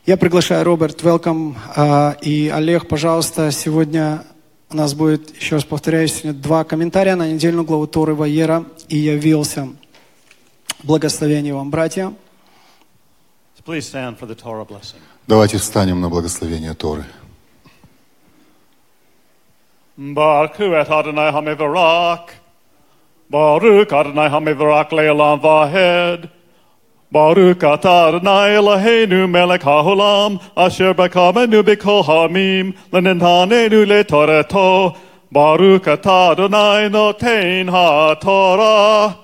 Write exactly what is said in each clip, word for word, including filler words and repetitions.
Я приглашаю Роберт, welcome, uh, и Олег, пожалуйста. Сегодня у нас будет, еще раз повторяю, сегодня два комментария на недельную главу Торы Ваера и явился. Благословение вам, братья. Please stand for the Torah blessing. Давайте встанем на благословение Торы. Baruch et Adonai HaMevorach. Baruch Adonai HaMevorach le'olam va'ed. Baruch atah Adonai Eloheinu melech haolam, asher bakamenu b'kol ha'amim, lenentanenu le'torato. Baruch atah Adonai noten ha'torah.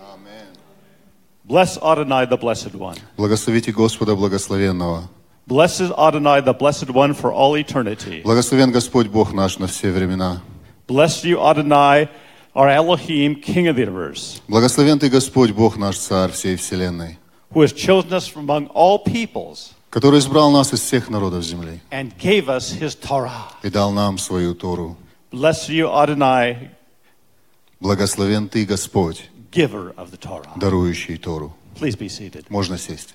Bless Adonai, the Blessed One. Благословите Господа Благословенного. Blessed Adonai, the Blessed One, for all eternity. Благословен Господь Бог наш на все времена. Bless you, Adonai, our Elohim, King of the universe. Благословен Ты, Господь Бог наш, Царь всей вселенной, who has chosen us from among all peoples, который избрал нас из всех народов земли and gave us His Torah. и дал нам свою Тору. Bless you, Adonai, Благословен Ты, Господь, giver of the Torah. дарующий Тору. Please be seated. Можно сесть.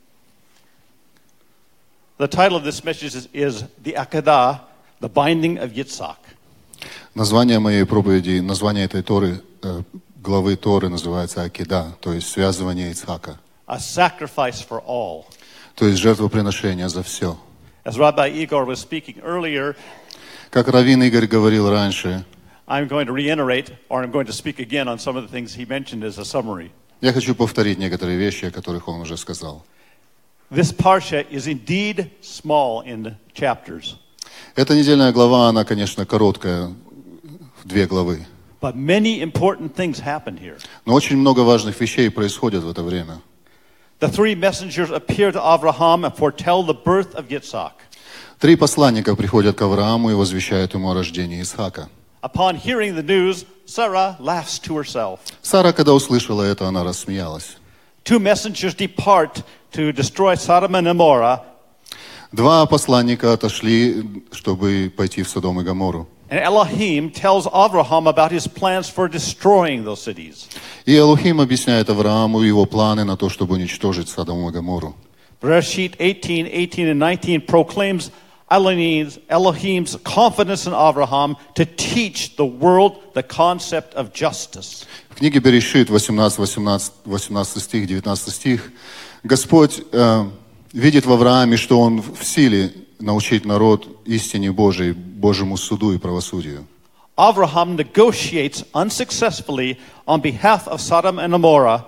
The title of this message is, is the Akedah, the binding of Yitzhak. Название моей проповеди, название этой Торы, э, главы Торы называется Акеда, то есть связывание Ицхака, A sacrifice for all. то есть жертвоприношение за все. As Rabbi Igor was speaking earlier, Как раввин Игорь говорил раньше, I'm going to reiterate, or I'm going to speak again on some of the things he mentioned as a summary. я хочу повторить некоторые вещи, о которых он уже сказал. This parsha is indeed small in chapters, Эта недельная глава, она, конечно, короткая, в две главы. but many important things happen here. Но очень много важных вещей происходит в это время. The three messengers appear to Abraham and foretell the birth of Yitzhak. Три посланника приходят к Аврааму и возвещают ему о рождении Исхака. Upon hearing the news, Sarah laughs to herself. Сара, когда услышала это, она рассмеялась. Two messengers depart to destroy Sodom and Gomorrah, Два посланника отошли, чтобы пойти в Содом и Гоморру. and Elohim tells Abraham about his plans for destroying those cities. И Элохим объясняет Аврааму его планы на то, чтобы уничтожить Содом и Гоморру. Bereshit eighteen, eighteen, and nineteen proclaims Elohim's, Elohim's confidence in Abraham to teach the world the concept of justice. В книге Берешит, восемнадцать, восемнадцать, восемнадцатый стих, девятнадцатый стих, Господь э, видит в Аврааме, что он в силе научить народ истине Божией, Божьему суду и правосудию. Abraham negotiates unsuccessfully on behalf of Sodom and Gomorrah,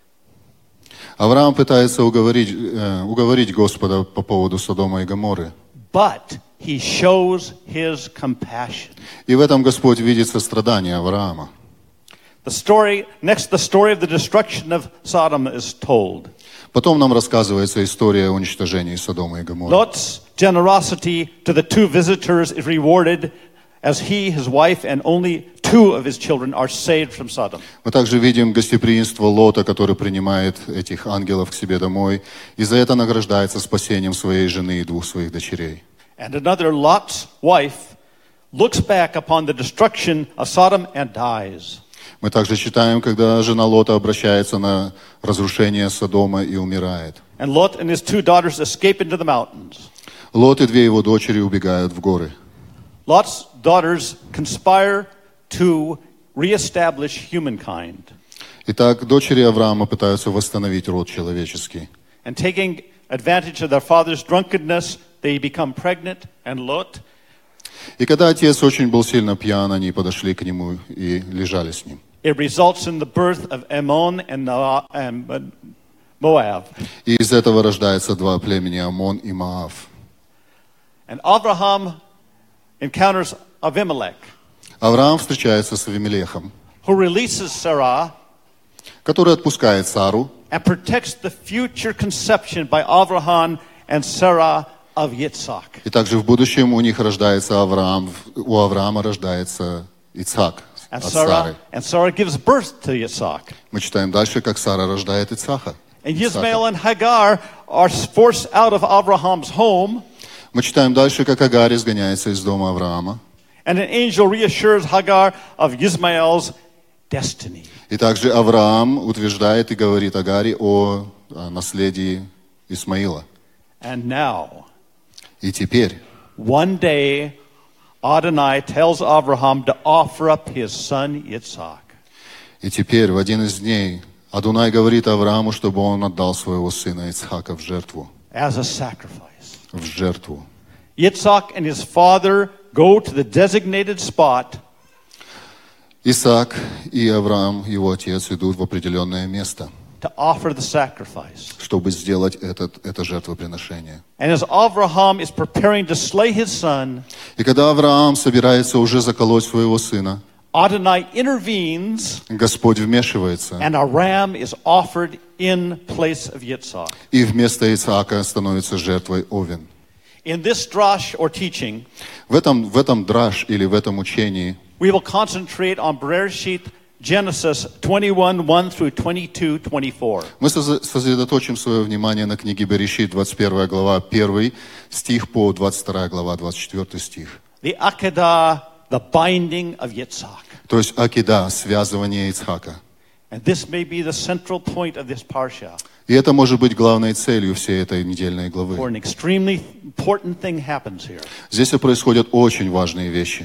Авраам пытается уговорить, э, уговорить Господа по поводу Содома и Гоморры. but he shows his compassion. И в этом Господь видит сострадание Авраама. The story, next the story of the destruction of Sodom is told. Потом нам рассказывается история уничтожения Содома и Гоморры. Lot's generosity to the two visitors is rewarded as he, his wife, and only two of his children are saved from Sodom. Мы также видим гостеприимство Лота, который принимает этих ангелов к себе домой, и за это награждается спасением своей жены и двух своих дочерей. And another, Lot's wife, looks back upon the destruction of Sodom and dies. Мы также читаем, когда жена Лота обращается на разрушение Содома и умирает. And Lot and his two daughters escape into the mountains. Лот и две его дочери убегают в горы. Lot's daughters conspire to reestablish humankind. Итак, дочери Авраама пытаются восстановить род человеческий. And taking advantage of their father's drunkenness, they become pregnant, and Lot И когда отец очень был сильно пьян, они подошли к нему и лежали с ним. It results in the birth of Ammon and Moab. И из этого рождается два племени Амон и Моав. And Abraham encounters Abimelech, Авраам встречается с Авимелехом, who releases Sarah который отпускает Сару and protects the future conception by Abraham and Sarah of Yitzhak. И также в будущем у них рождается Авраам, у Авраама рождается Ицхак And от Sarah, Сары. and Sarah gives birth to Yitzhak. Мы читаем дальше, как Сара рождает Ицхака. And Yismael and Hagar are forced out of Abraham's home. Мы читаем дальше, как Агарь изгоняется из дома Авраама. And an angel reassures Hagar of Yismael's destiny. И также Авраам утверждает и говорит Агаре о, о наследии Исмаила. And now, И теперь, one day, Adonai tells Abraham to offer up his son Yitzhak. и теперь в один из дней Адунай говорит Аврааму, чтобы он отдал своего сына Ицхака в жертву. As a sacrifice. В жертву. Yitzhak and his father go to the designated spot. Исаак и Авраам, его отец, идут в определенное место, To offer the sacrifice. чтобы сделать этот, это жертвоприношение. And as Abraham is preparing to slay his son, И когда Авраам собирается уже заколоть своего сына, Adonai intervenes, Господь вмешивается, and a ram is offered in place of Yitzhak. и вместо Ицхака становится жертвой овен. In this drash or teaching, В этом, в этом драш или в этом учении we will concentrate on Bereshit, Genesis twenty-one, one through twenty-two, twenty-four. мы соза- сосредоточим свое внимание на книге Берешит, двадцать первая глава, первый стих по двадцать вторая глава, двадцать четвёртый стих. The Akedah, the binding of Yitzhak. То есть Акида, связывание Ицхака. And this may be the central point of this parsha, И это может быть главной целью всей этой недельной for главы. an extremely important thing happens here. Здесь и происходят очень важные вещи.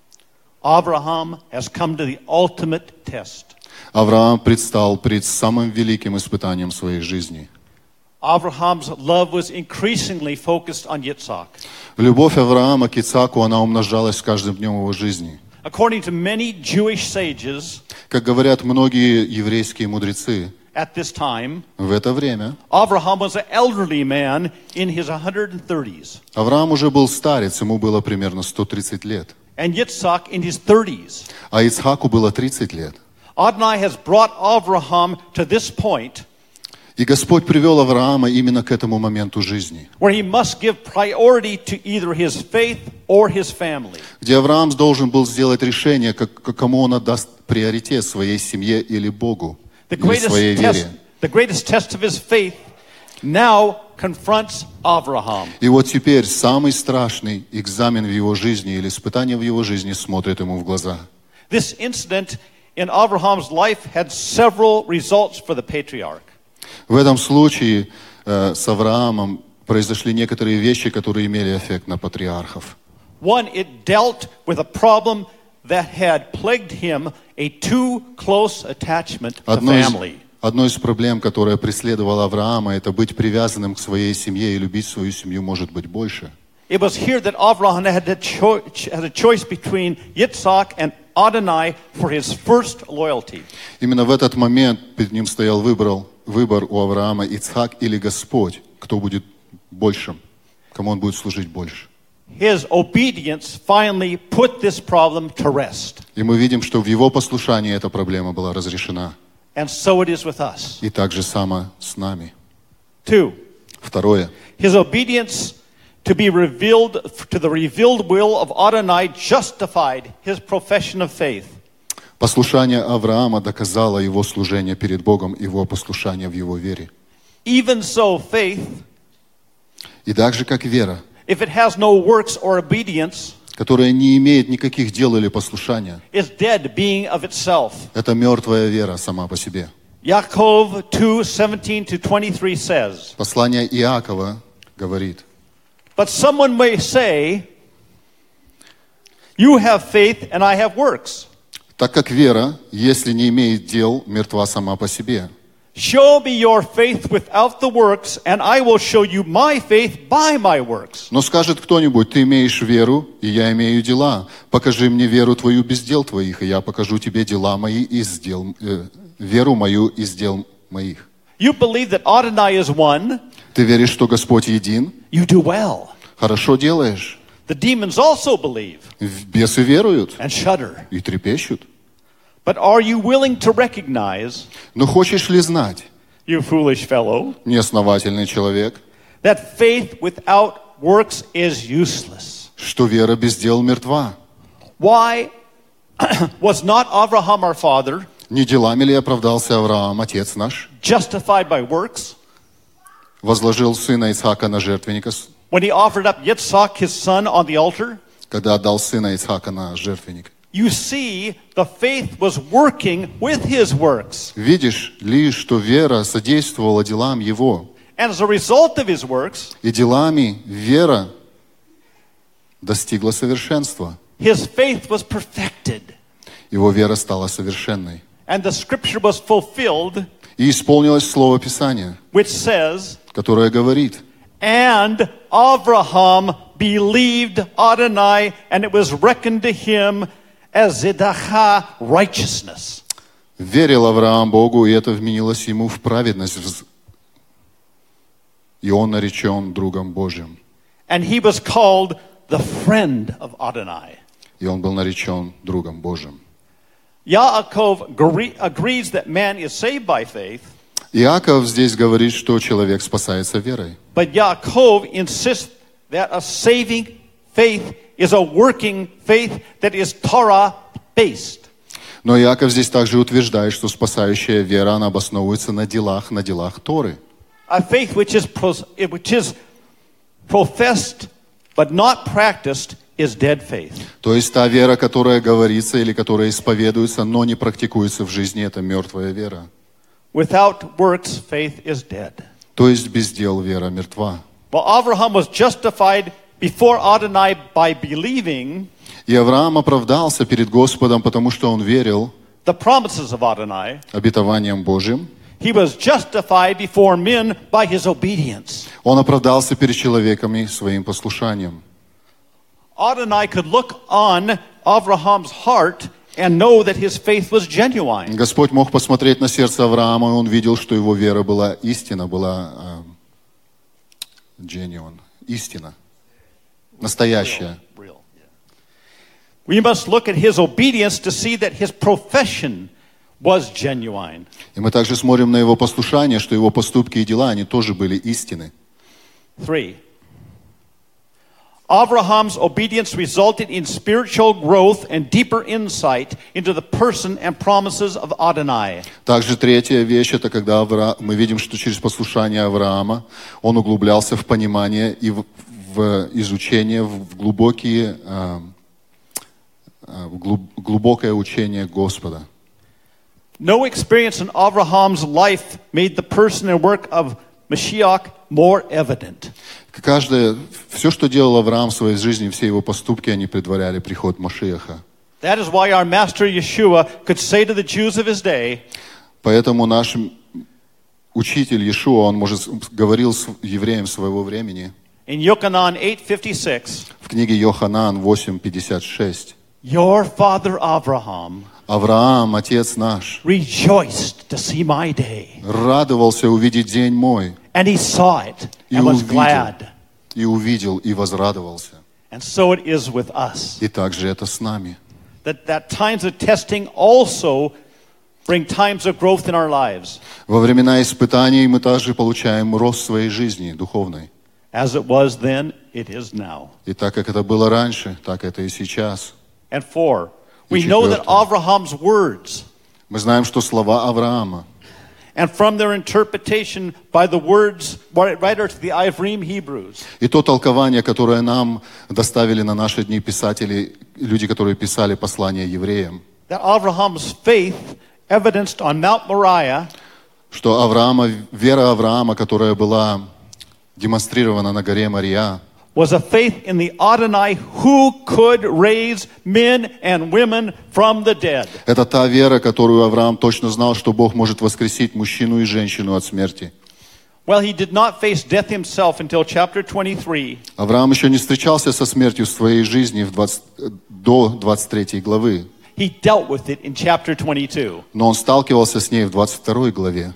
Abraham has come to the ultimate test. Авраам предстал пред самым великим испытанием своей жизни. Abraham's love was increasingly focused on Yitzhak. Любовь Авраама к Ицхаку, она умножалась с каждым днем его жизни. According to many Jewish sages Как говорят многие еврейские мудрецы, at this time, в это время Abraham was an elderly man in his one hundred thirties, Авраам уже был старец, ему было примерно сто тридцать лет, and Yitzhak in his thirties. а Ицхаку было тридцать лет. Adonai has brought Abraham to this point И Господь привел Авраама именно к этому моменту жизни, where he must give priority to either his faith or his family. где Авраам должен был сделать решение, как, к кому он отдаст приоритет, своей семье или Богу, The или greatest своей test, вере. the greatest test of his faith now confronts Abraham. И вот теперь самый страшный экзамен в его жизни или испытание в его жизни смотрит ему в глаза. This incident in Abraham's life had several results for the patriarch. В этом случае э, с Авраамом произошли некоторые вещи, которые имели эффект на патриархов. One, it dealt with a problem that had plagued him, a too close attachment to Одно из, family. одно из проблем, которое преследовало Авраама, это быть привязанным к своей семье и любить свою семью, может быть, больше. It was here that Abraham had a, cho- had a choice between Yitzhak and Adonai for his first loyalty. Именно в этот момент перед ним стоял выбор, выбор у Авраама: Ицхак или Господь, кто будет большим, кому он будет служить больше. His obedience finally put this problem to rest. И мы видим, что в его послушании эта проблема была разрешена. And so it is with us. И так же само с нами. Two, Второе. his obedience to be revealed, to the revealed will of Adonai justified his profession of faith. Послушание Авраама доказало его служение перед Богом, его послушание в его вере. Even so, faith, И так же, как вера, if it has no works or obedience, которая не имеет никаких дел или послушания, is dead being of itself. это мертвая вера сама по себе. Yaakov two, seventeen to twenty-three says, Послание Иакова говорит: but someone may say, you have faith and I have works. так как вера, если не имеет дел, мертва сама по себе. Show me your faith without the works, and I will show you my faith by my works. Но скажет кто-нибудь: ты имеешь веру, и я имею дела. Покажи мне веру твою без дел твоих, и я покажу тебе дела мои из дел, э, веру мою из дел моих. You believe that Adonai is one, Ты веришь, что Господь един? you do well. Хорошо делаешь. The demons also believe Бесы веруют and shudder. и трепещут. But are you willing to recognize, Но хочешь ли знать, you foolish fellow, неосновательный человек, that faith without works is useless? что вера без дел мертва? Why was not Abraham our father Не делами ли оправдался Авраам, отец наш? justified by works Возложил сына Ицхака на жертвенника, when he offered up Yitzhak, his son, on the altar? когда отдал сына Ицхака на жертвенник. You see, the faith was working with his works. Видишь ли, что вера содействовала делам его? And as a result of his works, И делами вера достигла совершенства. his faith was perfected. Его вера стала совершенной. And the scripture was fulfilled, И исполнилось Слово Писания, which says, которое говорит: and Abraham believed Adonai, and it was reckoned to him as Zedacha righteousness. верил Авраам Богу, и это вменилось ему в праведность, вз- и он наречен другом Божьим. And he was called the friend of Adonai. И он был наречен другом Божьим. Yaakov agree- agrees that man is saved by faith, Иаков здесь говорит, что человек спасается верой. but Yaakov insists that a saving faith is a working faith that is Torah-based. Но Иаков здесь также утверждает, что спасающая вера, она обосновывается на делах, на делах Торы. A faith which is, pros- which is professed but not practiced is dead faith. То есть та вера, которая говорится или которая исповедуется, но не практикуется в жизни, это мертвая вера. Without works, faith is dead. То есть без дел вера мертва. Well, Abraham was justified before Adonai by believing И Авраам оправдался перед Господом, потому что он верил the promises of Adonai. обетованием Божьим. He was justified before men by his obedience. Он оправдался перед человеками своим послушанием. Adonai could look on Abraham's heart and know that his faith was genuine. Господь мог посмотреть на сердце Авраама, и он видел, что его вера была истина, была э, genuine, истина, настоящая. Real, yeah. We must look at his obedience to see that his profession was genuine. И мы также смотрим на его послушание, что его поступки и дела, они тоже были истины. Three. Abraham's obedience resulted in spiritual growth and deeper insight into the person and promises of Adonai. Также третья вещь, это когда Авра... мы видим, что через послушание Авраама он углублялся в понимание и в, в изучение, в глубокие, э, в глуб... глубокое учение Господа. No experience in Abraham's life made the person and work of Mashiach more evident. Каждое, все, что делал Авраам в своей жизни, все его поступки, они предваряли приход Машиаха. That is why our master Yeshua could say to the Jews of his day, Поэтому наш учитель Иешуа, он может говорил с евреям своего времени in Yochanan eight fifty-six, в книге Йоханан восемь пятьдесят шесть. your father Abraham Авраам, отец наш, rejoiced to see my day. радовался увидеть день мой, And he saw it и and was увидел, glad. и увидел, и возрадовался. And so it is with us. И также это с нами. That, that times of testing also bring times of growth in our lives. Во времена испытаний мы также получаем рост своей жизни духовной. As it was then, it is now. И так как это было раньше, так это и сейчас. And four, И we know that четвертое. Abraham's words, Мы знаем, что слова Авраама, and from their interpretation by the words, writer to the Ivrim Hebrews, и то толкование, которое нам доставили на наши дни писатели, люди, которые писали послания евреям, that Abraham's faith evidenced on Mount Moriah что Авраама, вера Авраама, которая была демонстрирована на горе Мария, was a faith in the Adonai who could raise men and women from the dead. это та вера, которую Авраам точно знал, что Бог может воскресить мужчину и женщину от смерти. Well, he did not face death himself until chapter twenty-three. Авраам еще не встречался со смертью в своей жизни в двадцать, до двадцать третьей главы, He dealt with it in chapter twenty-two. но он сталкивался с ней в двадцать второй главе.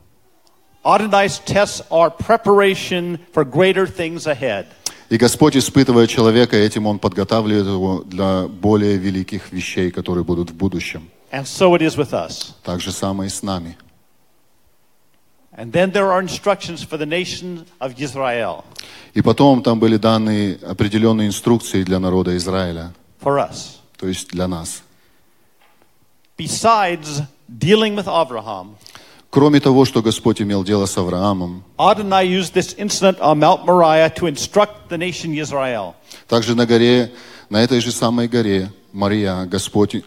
Adonai's tests are preparation for greater things ahead. И Господь, испытывая человека, этим Он подготавливает его для более великих вещей, которые будут в будущем. And so it is with us. Так же самое и с нами. And then there are instructions for the nation of Israel, И потом там были даны определенные инструкции для народа Израиля, for us. то есть для нас. Besides dealing with Abraham, Кроме того, что Господь имел дело с Авраамом, Adonai used this incident on Mount Moriah to instruct the nation Israel. также на горе, на этой же самой горе Мария, Господь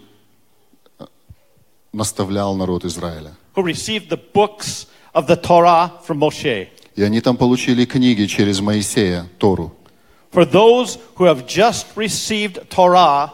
наставлял народ Израиля. Who received the books of the Torah from Moshe. И они там получили книги через Моисея, Тору. For those who have just received Torah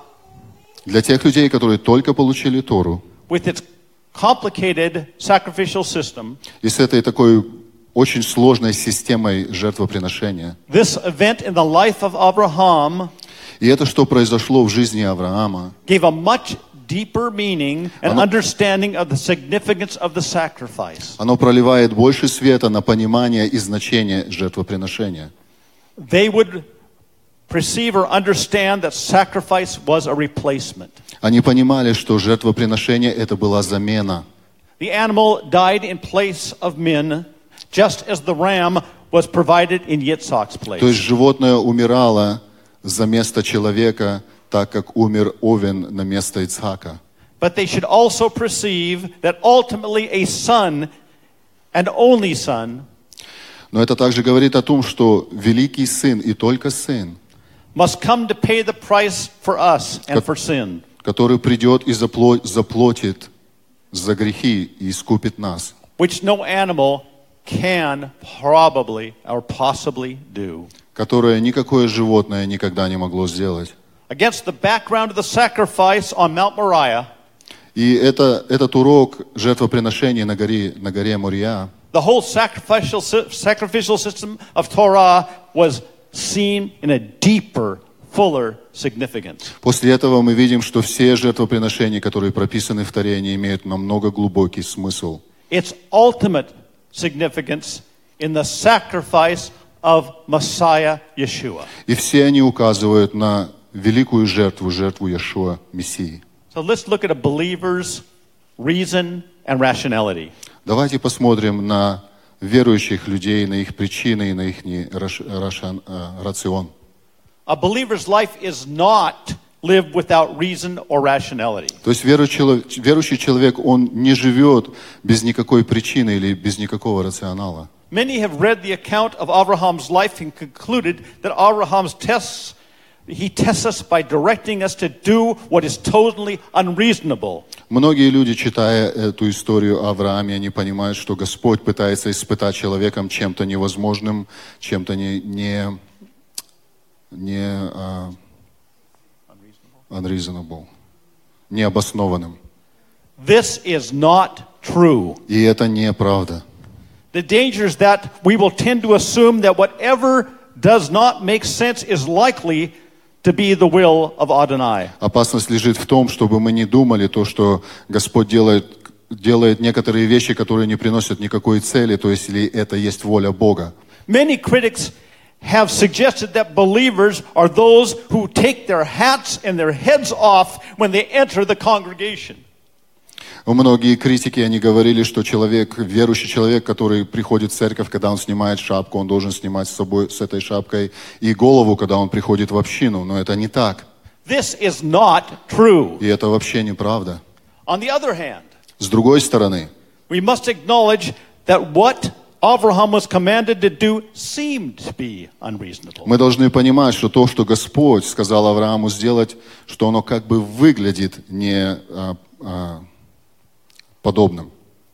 Для тех людей, которые только получили Тору, with its complicated sacrificial system, и с этой такой очень сложной системой жертвоприношения. this event in the life of Abraham И это, что произошло в жизни Авраама, gave a much deeper meaning and Оно- understanding of the significance of the sacrifice. оно проливает больше света на понимание и значение жертвоприношения. They would perceive or understand that sacrifice was a replacement. Они понимали, что жертвоприношение это была замена. The animal died in place of men, just as the ram was provided in Yitzhak's То есть place. животное умирало за место человека, так как умер Овен на место Ицхака. But they should also perceive that ultimately a son, and only son, Но это также говорит о том, что великий сын и только сын, must come to pay the price for us and for sin. который придет и запло- заплатит за грехи и искупит нас, Which no animal can probably or possibly do. которое никакое животное никогда не могло сделать. Against the background of the sacrifice on Mount Moriah, И это, этот урок жертвоприношений на горе, на горе Мория, the whole sacrificial, sacrificial system of Torah was seen in a deeper, fuller significance. после этого мы видим, что все жертвоприношения, которые прописаны в Торе, они имеют намного глубокий смысл. Its ultimate significance in the sacrifice of Messiah Yeshua. И все они указывают на великую жертву, жертву Иешуа, Мессии. So let's look at a believer's reason and rationality. Давайте посмотрим на верующих людей, на их причины и на их раш- рашан- э, рацион. A believer's life is not lived without reason or rationality. То есть верующий чело- верующий человек, он не живет без никакой причины или без никакого рационала. Many have read the account of Abraham's life and concluded that Abraham's tests, he tests us by directing us to do what is totally unreasonable. Многие люди, читая эту историю о Аврааме, они понимают, что Господь пытается испытать человеком чем-то невозможным, чем-то не, не, не а, unreasonable, необоснованным. This is not true. И это неправда. The danger is that we will tend to assume that whatever does not make sense is likely to be the will of Adonai. Опасность лежит в том, чтобы мы не думали то, что Господь делает, делает некоторые вещи, которые не приносят никакой цели, то есть или это есть воля Бога. Many critics have suggested that believers are those who take their hats and their heads off when they enter the congregation. Многие критики, они говорили, что человек, верующий человек, который приходит в церковь, когда он снимает шапку, он должен снимать с собой, с этой шапкой и голову, когда он приходит в общину. Но это не так. This is not true. И это вообще неправда. On the other hand, С другой стороны, we must acknowledge that what Abraham was commanded to do seemed to be unreasonable. мы должны понимать, что то, что Господь сказал Аврааму сделать, что оно как бы выглядит не а, а, подобным.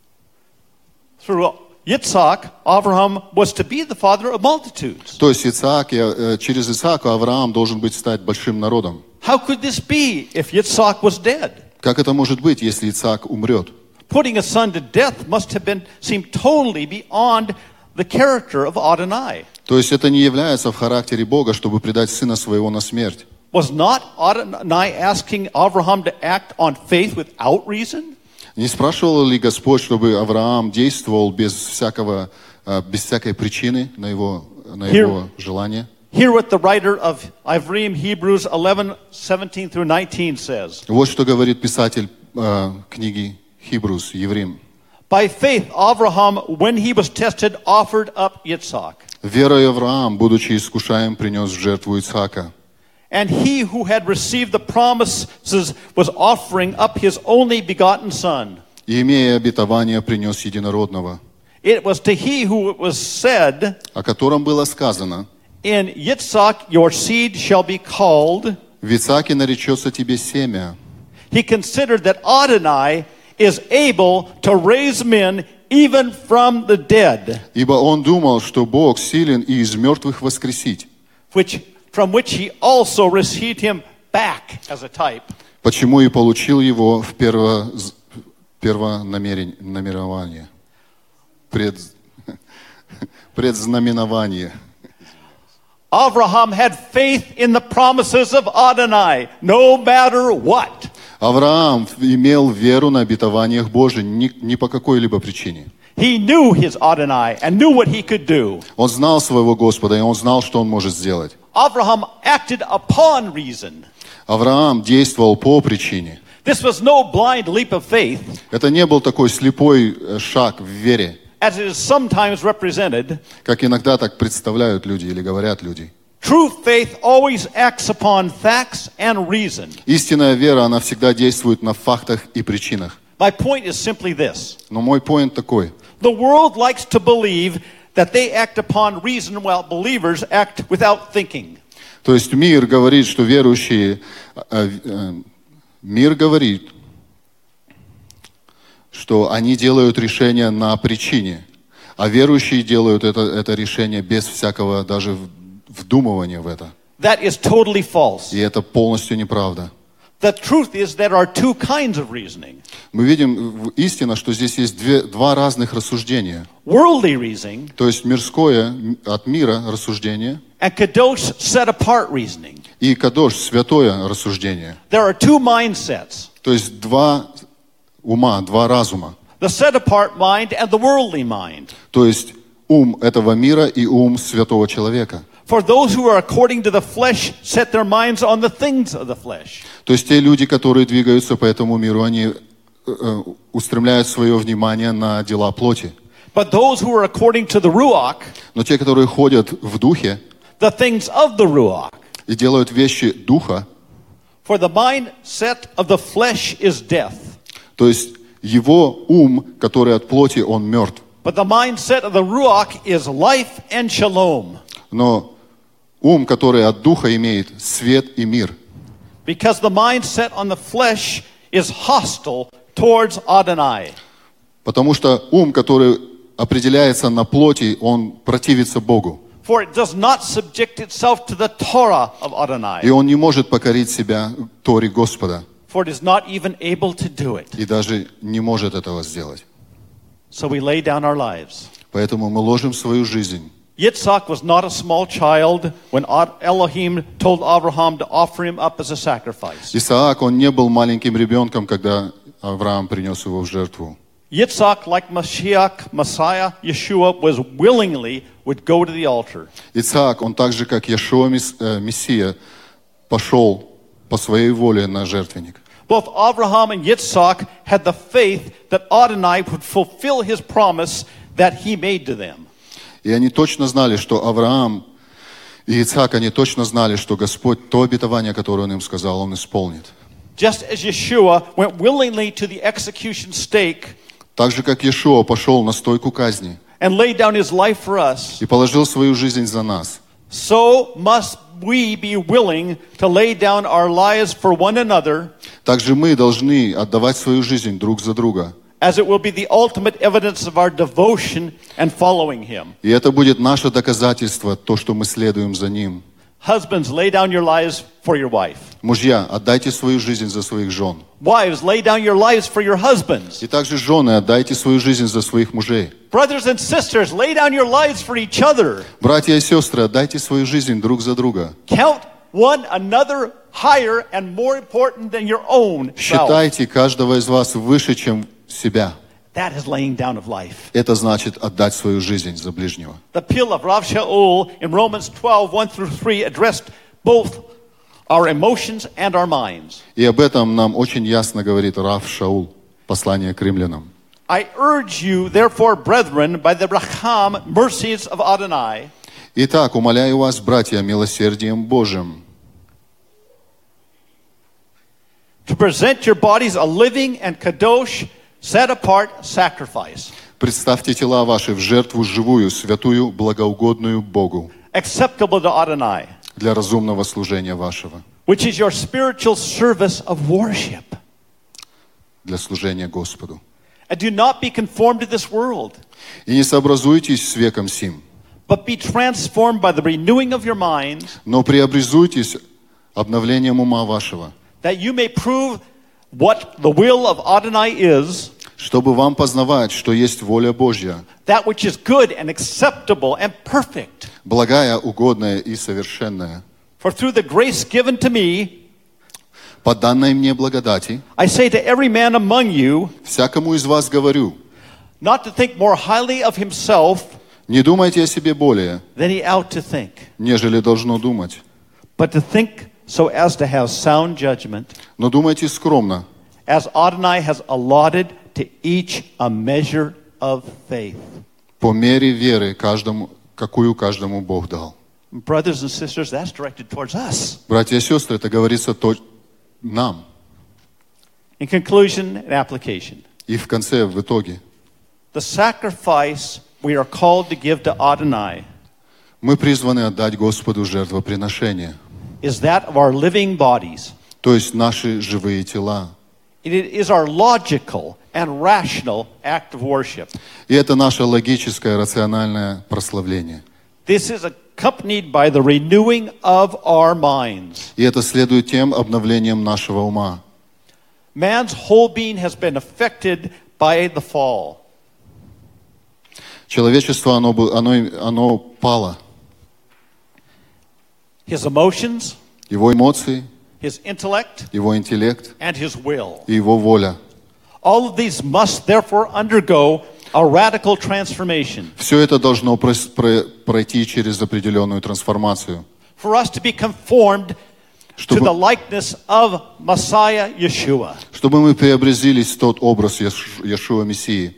Through Yitzhak, Abraham was to be the father of multitudes. То есть Ицхак, э, через Исаака Авраам должен быть стать большим народом. How could this be if Yitzhak was dead? Как это может быть, если Ицхак умрет? Putting a son to death must have been seemed totally beyond the character of Adonai. То есть это не является в характере Бога, чтобы предать сына своего на смерть. Was not Adonai asking Abraham to act on faith without reason? Не спрашивал ли Господь, чтобы Авраам действовал без всякого, э, без всякой причины на его, на его желание? Hear what the writer of Ivrim Hebrews eleven, seventeen through nineteen says. Вот что говорит писатель э, книги Хибрус, Еврим. By faith, Abraham, when he was tested, offered up Yitzhak. Верой Авраам, будучи искушаем, принес в жертву Ицхака. And he who had received the promises was offering up his only begotten son. И, имея обетование, принес единородного, It was to he who it was said, о котором было сказано: in Yitzhak your seed shall be called. в Ицхаке наречется тебе семя. He considered that Adonai is able to raise men even from the dead, Ибо он думал, что Бог силен и из мертвых воскресить, which from which he also received him back as a type. почему и получил его в перво, первонамерование, пред, предзнаменование. Abraham had faith in the promises of Adonai, no matter what. Авраам имел веру на обетованиях Божьих ни, ни по какой-либо причине. He knew his Adonai and knew what he could do. Он знал своего Господа, и он знал, что он может сделать. Abraham acted upon reason. Авраам действовал по причине. This was no blind leap of faith, Это не был такой слепой э, шаг в вере, as it is sometimes represented. как иногда так представляют люди или говорят люди. True faith always acts upon facts and reason. Истинная вера, она всегда действует на фактах и причинах. My point is simply this. Но мой поинт такой. The world likes to believe that they act upon reason while believers act without thinking. То есть мир говорит, что верующие... э, э, мир говорит, что они делают решение на причине, а верующие делают это, это решение без всякого даже вдумывания в это. That is totally false. И это полностью неправда. The truth is there are two kinds of reasoning. Мы видим истинно, что здесь есть две, два разных рассуждения. Worldly reasoning То есть мирское от мира рассуждение and kadosh set-apart reasoning. и кадош, святое рассуждение. There are two mindsets. То есть два ума, два разума. The set-apart mind and the worldly mind. То есть ум этого мира и ум святого человека. For those who are according to the flesh set their minds on the things of the flesh. То есть те люди, которые двигаются по этому миру, они э, устремляют свое внимание на дела плоти. But those who are according to the ruach, Но те, которые ходят в духе the things of the ruach. и делают вещи духа, For the mindset of the flesh is death. то есть его ум, который от плоти, он мертв. But the mindset of the ruach is life and shalom. Но ум, который от духа имеет свет и мир. Because the mindset on the flesh is hostile towards Adonai. Потому что ум, который определяется на плоти, он противится Богу. For it does not subject itself to the Torah of Adonai. И он не может покорить себя Торе Господа. For it is not even able to do it. И даже не может этого сделать. So we lay down our lives. Поэтому мы ложим свою жизнь. Yitzhak was not a small child when Elohim told Abraham to offer him up as a sacrifice. Исаак, он не был маленьким ребенком, когда Авраам принес его в жертву. Yitzhak, like Mashiach, Messiah, Yeshua, was willingly would go to the altar. Исаак, он так же, как Иешуа Мессия, пошел по своей воле на жертвенник. Both Abraham and Yitzhak had the faith that Adonai would fulfill his promise that he made to them. И они точно знали, что Авраам и Ицхак, они точно знали, что Господь, то обетование, которое Он им сказал, Он исполнит. Just as Yeshua went willingly to the execution stake Так же, как Иешуа пошел на стойку казни and laid down his life for us, и положил свою жизнь за нас, so must we be willing to lay down our lives for one another, так же мы должны отдавать свою жизнь друг за друга. as it will be the ultimate evidence of our devotion and following him. И это будет наше доказательство, то, что мы следуем за Ним. Husbands, lay down your lives for your wife. Мужья, отдайте свою жизнь за своих жен. Wives, lay down your lives for your husbands. И также жены, отдайте свою жизнь за своих мужей. Brothers and sisters, lay down your lives for each other. Братья и сестры, отдайте свою жизнь друг за друга. Count one another higher and more important than your own self. Считайте каждого из вас выше, чем себя. That is laying down of life. Это значит отдать свою жизнь за ближнего. The appeal of Rav Shaul in Romans twelve, one through three addressed both our emotions and our minds. И об этом нам очень ясно говорит Рав Шаул, послание к римлянам. I urge you, therefore, brethren, by the racham mercies of Adonai, Итак, умоляю вас, братья, милосердием Божьим, to present your bodies a living and kadosh, set-apart sacrifice, представьте тела ваши в жертву живую, святую, благоугодную Богу, acceptable to Adonai, для разумного служения вашего, which is your spiritual service of worship. для служения Господу. And do not be conformed to this world, И не сообразуйтесь с веком сим, but be transformed by the renewing of your mind, но преобразуйтесь обновлением ума вашего, that you may prove what the will of Adonai is, чтобы вам познавать, что есть воля Божья, that which is good and acceptable and perfect. благая, угодная и совершенная. For through the grace given to me, По данной мне благодати, I say to every man among you, всякому из вас говорю, not to think more highly of himself не думайте о себе более, than he ought to think, нежели должно думать, but to think so as to have sound judgment, но думайте скромно, as Adonai has allotted to each a measure of faith. по мере веры, каждому, какую каждому Бог дал. Brothers and sisters, that's directed towards us. Братья и сестры, это говорится то, нам. In conclusion and application, И в конце, в итоге, the sacrifice we are called to give to Adonai мы призваны отдать Господу жертвоприношение, is that of our living bodies. то есть наши живые тела. It is our logical and rational act of worship. И это наше логическое, рациональное прославление. This is accompanied by the renewing of our minds. И это следует тем обновлением нашего ума. Man's whole being has been affected by the fall. Человечество, оно, бы- оно, оно пало. His emotions, Его эмоции, his intellect, его интеллект and his will. и его воля. All of these must therefore undergo a radical transformation. Все это должно прос- про- пройти через определенную трансформацию, For us to be conformed to чтобы, the likeness of Messiah Yeshua. чтобы мы преобразились в тот образ Еш- Иешуа Мессии.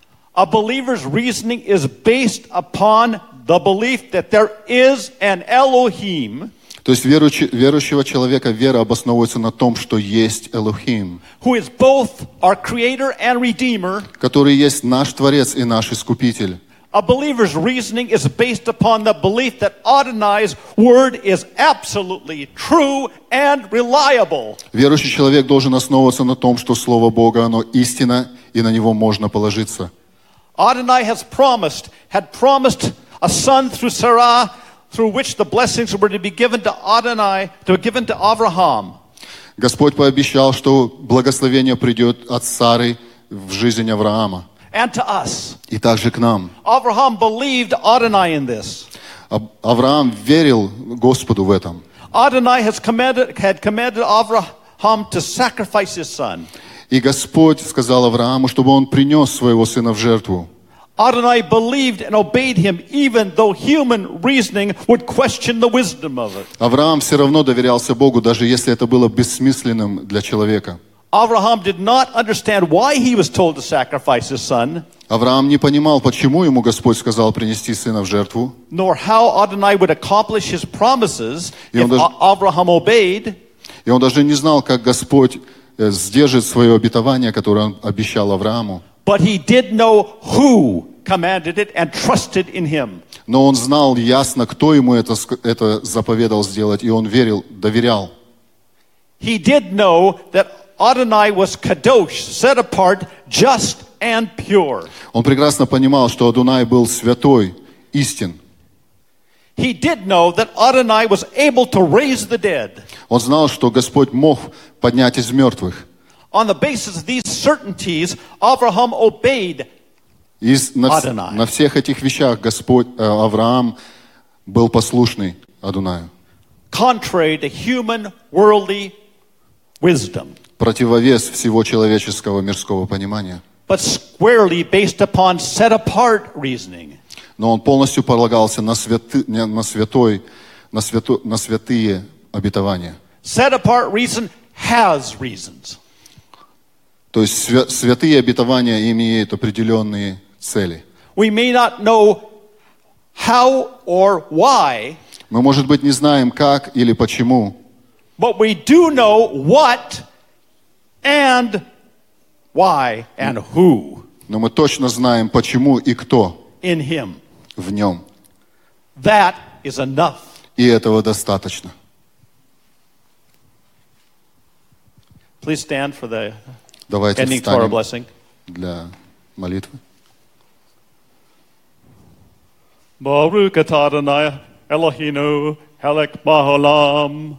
A believer's reasoning is based upon the belief that there is an Elohim То есть верующий- верующего человека вера обосновывается на том, что есть Элохим, who is both our creator and redeemer. который есть наш Творец и наш Искупитель. A believer's reasoning is based upon the belief that Adonai's word is absolutely true and reliable. Верующий человек должен основываться на том, что Слово Бога, оно истина, и на него можно положиться. Adonai has promised, had promised a son through Sarah, through which the blessings were to be given to Adonai, to be given to Abraham. Господь пообещал, что благословение придет от Сары в жизнь Авраама, And to us. и также к нам. Abraham believed Adonai in this. Аб- Авраам верил Господу в этом. Adonai has commanded, had commanded Abraham to sacrifice his son. И Господь сказал Аврааму, чтобы он принес своего сына в жертву. Adonai believed and obeyed him, even though human reasoning would question the wisdom of it. Авраам все равно доверялся Богу, даже если это было бессмысленным для человека. Abraham did not understand why he was told to sacrifice his son, Авраам не понимал, почему ему Господь сказал принести сына в жертву, nor how Adonai would accomplish his promises И он if даже- A- Abraham obeyed. и он даже не знал, как Господь э, сдержит свое обетование, которое он обещал Аврааму. But he did know who commanded it and trusted in him. Но он знал ясно, кто ему это, ск- это заповедал сделать, и он верил, доверял. He did know that Adonai was kadosh, set apart, just and pure. Он прекрасно понимал, что Адунай был святой, истин. He did know that Adonai was able to raise the dead. Он знал, что Господь мог поднять из мертвых. On the basis of these certainties, Abraham obeyed. И с- на, вс- Адонай. на всех этих вещах Господь, э, Авраам был послушный Адунаю. Contrary to human worldly wisdom, Противовес всего человеческого мирского понимания. but squarely based upon set apart reasoning. Но он полностью полагался на, святы- не, на, святой, на, свято- на святые обетования. Set apart reason has reasons. То есть свя- святые обетования имеют определенные цели. We may not know how or why, Мы, может быть, не знаем, как или почему, but we do know what and why and who но мы точно знаем, почему и кто in him. в нем. That is enough. И этого достаточно. Please stand for the Давайте ending to our встанем blessing. для молитвы. Baruch atah Adonai Eloheinu Helek Maholam.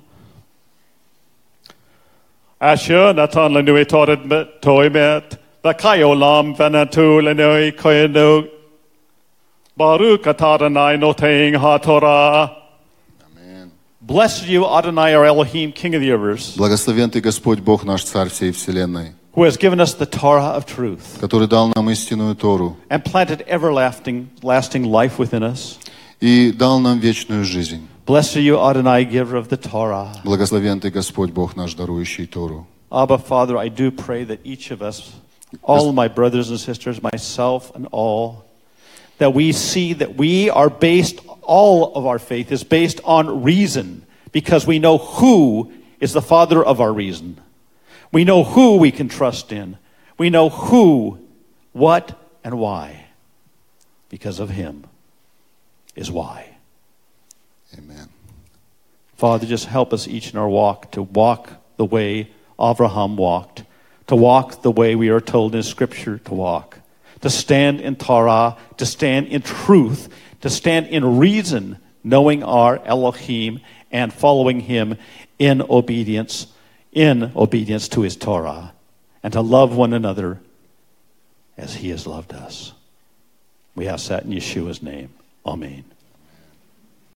Asher natan lanu et toimet v'kayolam v'natu lanu koyenu. Baruch atah Adonai notein haTorah. Amen. Blessed are you, Adonai, our Elohim, King of the universe, Благословен Ты, Господь, Бог наш, Царь всей вселенной, who has given us the Torah of truth который дал нам истинную Тору and planted everlasting lasting life within us. и дал нам вечную жизнь. Blessed are you, Adonai, giver of the Torah. Благословен Ты, Господь, Бог наш, дарующий Тору. Abba, Father, I do pray that each of us, all of my brothers and sisters, myself and all, that we see that we are based, all of our faith is based on reason, because we know who is the Father of our reason. We know who we can trust in. We know who, what, and why. Because of Him is why. Amen. Father, just help us each in our walk to walk the way Abraham walked, to walk the way we are told in Scripture to walk, to stand in Torah, to stand in truth, to stand in reason, knowing our Elohim and following Him in obedience, in obedience to His Torah, and to love one another as He has loved us. We ask that in Yeshua's name. Amen.